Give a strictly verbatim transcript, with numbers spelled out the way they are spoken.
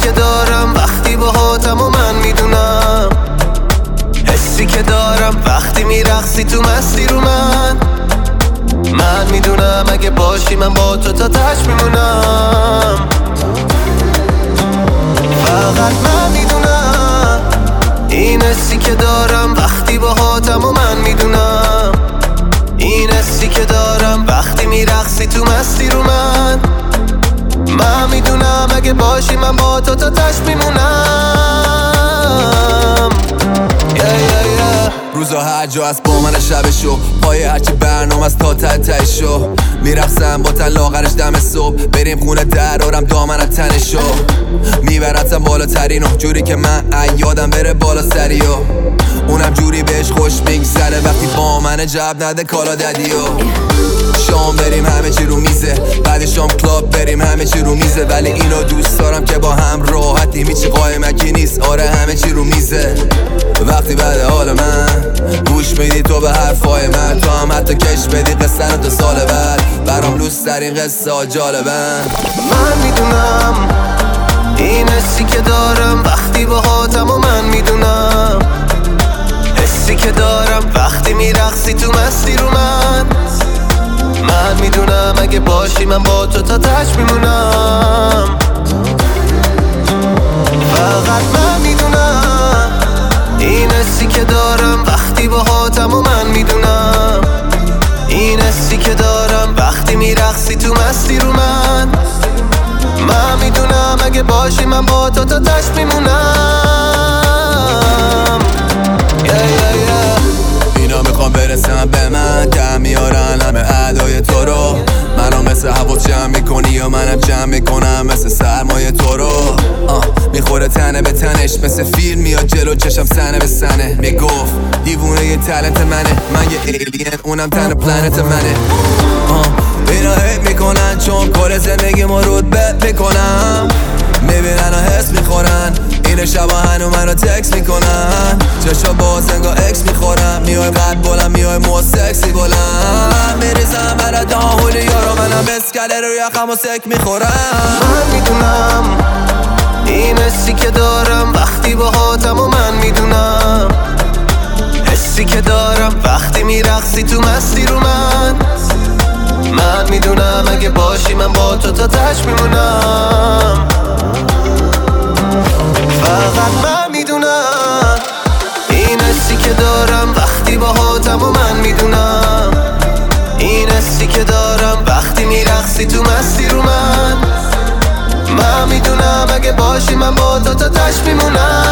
که دارم وقتی باهاتم و من میدونم، حسی که دارم وقتی میرقصی تو مستی رو من. من میدونم اگه باشی من با تو تا تش میمونم. فقط من میدونم این حسی که دارم وقتی باهاتم و من میدونم، این حسی که دارم وقتی میرقصی تو مستی رو من. من میدونم اگه باشی من با تو تا تش میمونم. yeah, yeah, yeah. روزا هر جا از با من شبشو پای هرچی برنامه از تا ته تهشو میرقصم با تن لاغرش دم صبح. بریم خونه درارم دامن تنشو میبرتم بالاترینو، جوری که من یادم بره بالا سریو. اونم جوری بهش خوش میگذره وقتی با من جب نده کالا ددیو. شام بریم همه چی رو میزه، بعد شام کلاب بریم همه چی رو میزه. ولی اینو دوست دارم که با هم راحتیم، هیچی قایمکی نیست، آره همه چی رو میزه. وقتی بعد حال من گوش میدی تو به حرفای من، تو هم حتی کش بدی قصه رو تا سال بعد، برام لوس ترین قصه ها جالبن. من میدونم این حسی که دارم وقتی باهاتم و من میدونم، حسی که دارم وقتی میرقصی تو مستی رو من. من میدونم اگه باشی من با تو تا تش میمونم. فقط من میدونم این حسی که دارم وقتی باهاتم و من میدونم، این حسی که دارم وقتی میرقصی تو مستی رو من. من میدونم اگه باشی من با تو تا تش میمونم. yeah, yeah, yeah. اینا میخوام برسم به من، دم میارن همه ادای تو رو. منو مثل حواس جمع میکنی یا منم جمع میکنم مثل سرمایه تو رو. میخوره تنه به تنش مثل فیلم میاد جلو چشم سنه به سنه. میگفت دیوونه یه تلنت منه، من یه ایلین اونم تن پلنت منه. اینا هیت میکنن چون کار زندگی ما رود بد میکنم. میبینن و حس میخورن این شبا هنو منو تکس میکنن. چشا باز انگا اکس میخورم، میای قد بلند میای مو سکسی بلند. میریزم برا داهولی یارو منم اسکله رو یخم و سک میخورم. من میدونم این حسی که دارم وقتی باهاتم و من میدونم، حسی که دارم وقتی میرقصی تو مستی رو من. من میدونم اگه باشی من با تو تا تش میمونم. فقط من میدونم این حسی که دارم وقتی باهاتم و من میدونم، این حسی که دارم وقتی میرقصی تو مستی رو من. من میدونم اگه باشی من با تو تا تش میمونم.